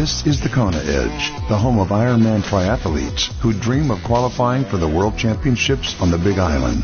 This is the Kona Edge, the home of Ironman triathletes who dream of qualifying for the World Championships on the Big Island.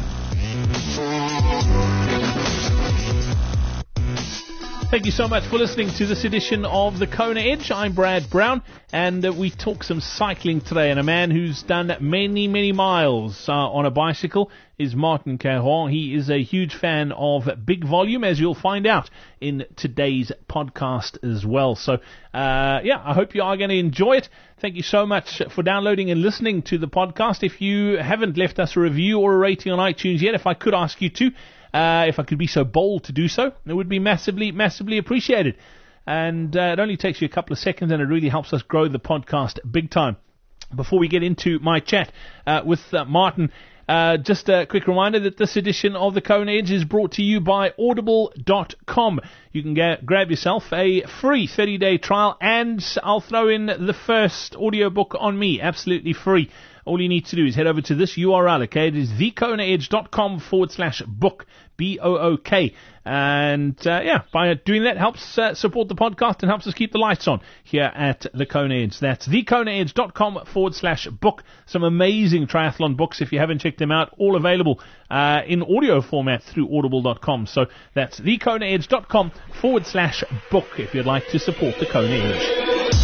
Thank you so much for listening to this edition of the Kona Edge. I'm Brad Brown, and we talk some cycling today. And a man who's done many, many miles on a bicycle is Martin Caron. He is a huge fan of big volume, as you'll find out in today's podcast as well. So, I hope you are going to enjoy it. Thank you so much for downloading and listening to the podcast. If you haven't left us a review or a rating on iTunes yet, if I could ask you to, if I could be so bold to do so, it would be massively, massively appreciated. And it only takes you a couple of seconds, and it really helps us grow the podcast big time. Before we get into my chat with Martin, just a quick reminder that this edition of the Kona Edge is brought to you by Audible.com. You can grab yourself a free 30-day trial, and I'll throw in the first audiobook on me, absolutely free. All you need to do is head over to this URL, okay? It is thekonaedge.com/book, B-O-O-K. And, by doing that helps support the podcast and helps us keep the lights on here at the Kona Edge. That's thekonaedge.com/book. Some amazing triathlon books, if you haven't checked them out, all available in audio format through audible.com. So that's thekonaedge.com/book if you'd like to support the Kona Edge.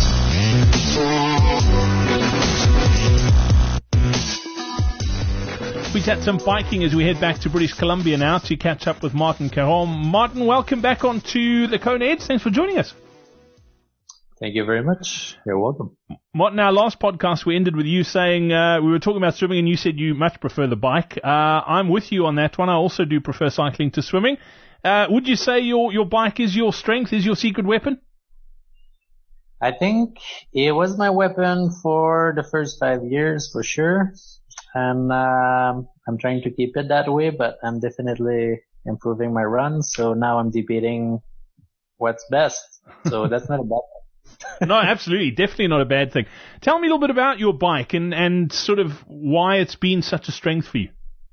We chat some biking as we head back to British Columbia now to catch up with Martin Caron. Martin, welcome back onto the Kona Edge. Thanks for joining us. Thank you very much. You're welcome. Martin, our last podcast we ended with you saying we were talking about swimming, and you said you much prefer the bike. I'm with you on that one. I also do prefer cycling to swimming. Would you say your bike is your strength, is your secret weapon? I think it was my weapon for the first 5 years, for sure. And I'm trying to keep it that way, but I'm definitely improving my runs. So now I'm debating what's best. So that's not a bad thing. No, absolutely. Definitely not a bad thing. Tell me a little bit about your bike and sort of why it's been such a strength for you.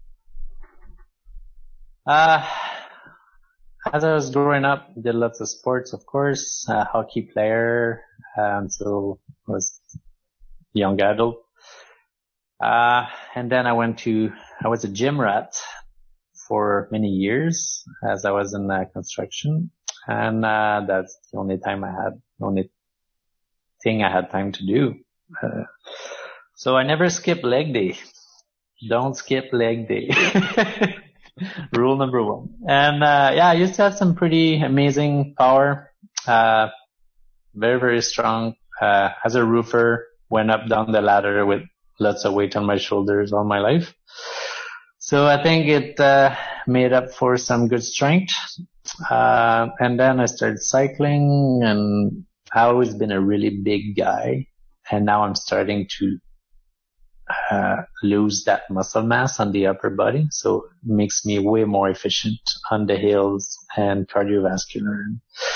As I was growing up, did lots of sports, of course, hockey player until I was a young adult. And then I was a gym rat for many years as I was in construction. And, that's the only thing I had time to do. So I never skip leg day. Don't skip leg day. Rule number 1. And, I used to have some pretty amazing power, very, very strong, as a roofer, went up down the ladder with lots of weight on my shoulders all my life. So I think it made up for some good strength. And then I started cycling, and I've always been a really big guy. And now I'm starting to lose that muscle mass on the upper body. So it makes me way more efficient on the hills and cardiovascular.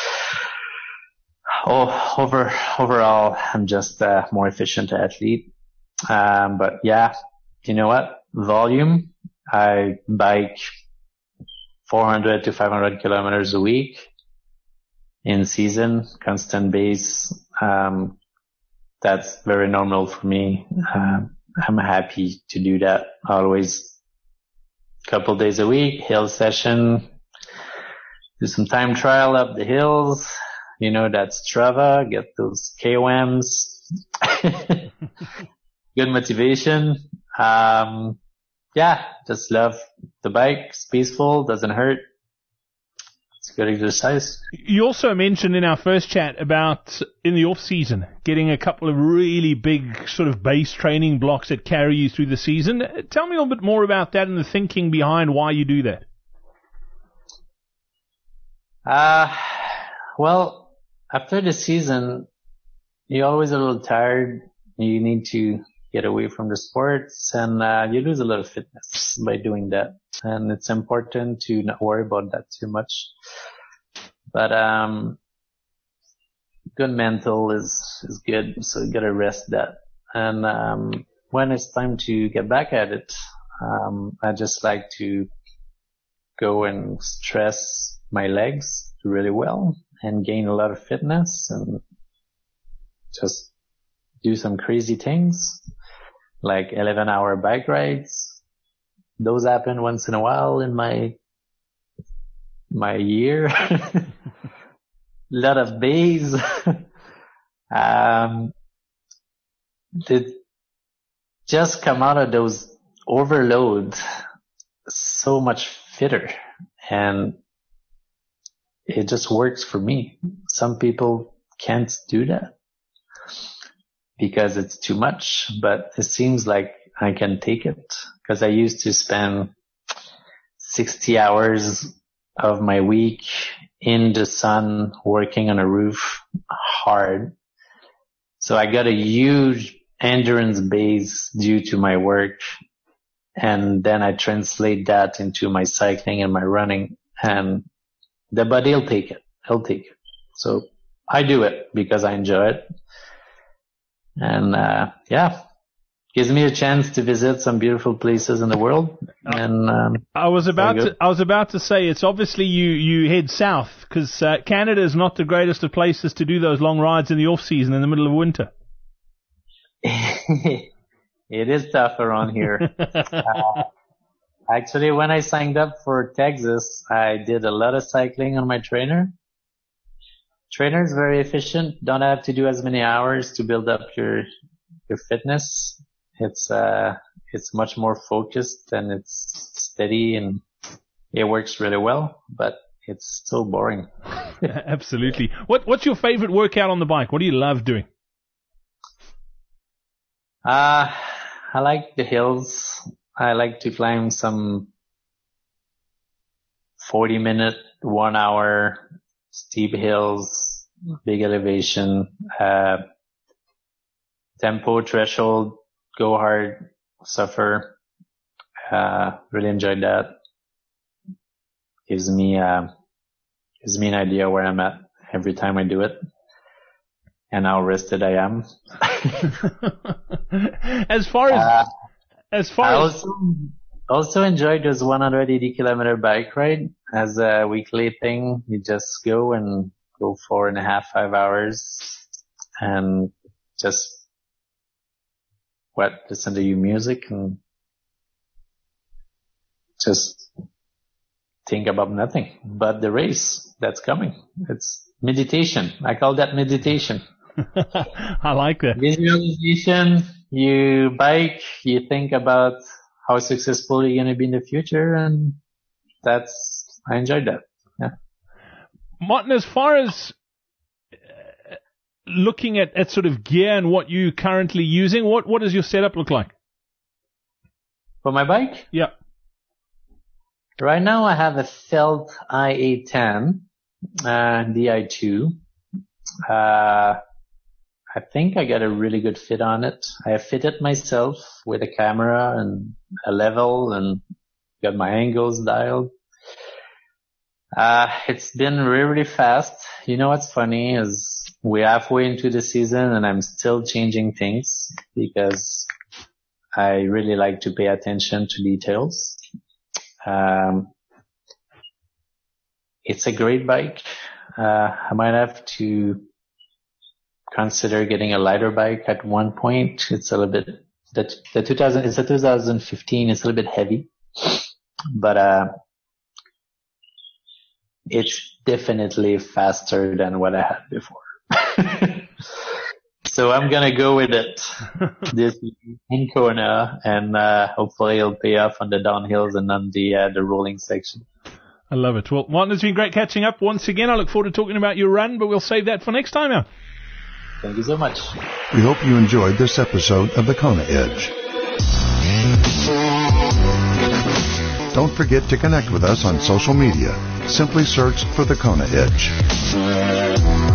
Overall, I'm just a more efficient athlete. But yeah, you know what? Volume. I bike 400 to 500 kilometers a week in season, constant base. That's very normal for me. I'm happy to do that always. Couple days a week, hill session, do some time trial up the hills. You know, that's Strava, get those KOMs. Good motivation. Just love the bike. It's peaceful, doesn't hurt. It's good exercise. You also mentioned in our first chat about in the off season getting a couple of really big sort of base training blocks that carry you through the season. Tell me a little bit more about that and the thinking behind why you do that. Well, after the season, you're always a little tired. You need to get away from the sports, and you lose a lot of fitness by doing that. And it's important to not worry about that too much. But good mental is good, so you gotta rest that. And when it's time to get back at it, I just like to go and stress my legs really well and gain a lot of fitness. And just do some crazy things, like 11-hour bike rides. Those happen once in a while in my year. A lot of bays. Did just come out of those overload so much fitter, and it just works for me. Some people can't do that because it's too much, but it seems like I can take it, because I used to spend 60 hours of my week in the sun working on a roof hard. So I got a huge endurance base due to my work, and then I translate that into my cycling and my running, and the body will take it. He'll take it. So I do it because I enjoy it. And gives me a chance to visit some beautiful places in the world. And I was about to say, it's obviously you head south, because Canada is not the greatest of places to do those long rides in the off season in the middle of winter. It is tough around here. Actually, when I signed up for Texas, I did a lot of cycling on my trainer. Trainer is very efficient. Don't have to do as many hours to build up your fitness. It's much more focused, and it's steady, and it works really well, but it's so boring. Absolutely. What's your favorite workout on the bike? What do you love doing? I like the hills. I like to climb some 40-minute, 1 hour steep hills, big elevation, tempo, threshold, go hard, suffer. Really enjoyed that. Gives me an idea where I'm at every time I do it, and how rested I am. I also enjoyed this 180 kilometer bike ride as a weekly thing. You just go 4.5, 5 hours, and just listen to your music and just think about nothing but the race that's coming. It's meditation. I call that meditation. I like that. Visualization. You bike, you think about how successful you're going to be in the future, and I enjoyed that. Yeah. Martin, as far as looking at sort of gear and what you're currently using, what does your setup look like? For my bike? Yeah. Right now I have a Felt IA10, Di2. I think I got a really good fit on it. I have fitted myself with a camera and a level, and got my angles dialed. It's been really fast. You know what's funny is we're halfway into the season and I'm still changing things because I really like to pay attention to details. It's a great bike. I might have to consider getting a lighter bike at one point. It's a little bit, it's a 2015. It's a little bit heavy, but, it's definitely faster than what I had before. So I'm going to go with it this in Kona, and, hopefully it'll pay off on the downhills and on the rolling section. I love it. Well, Martin, it's been great catching up once again. I look forward to talking about your run, but we'll save that for next time now. Thank you so much. We hope you enjoyed this episode of the Kona Edge. Don't forget to connect with us on social media. Simply search for the Kona Edge.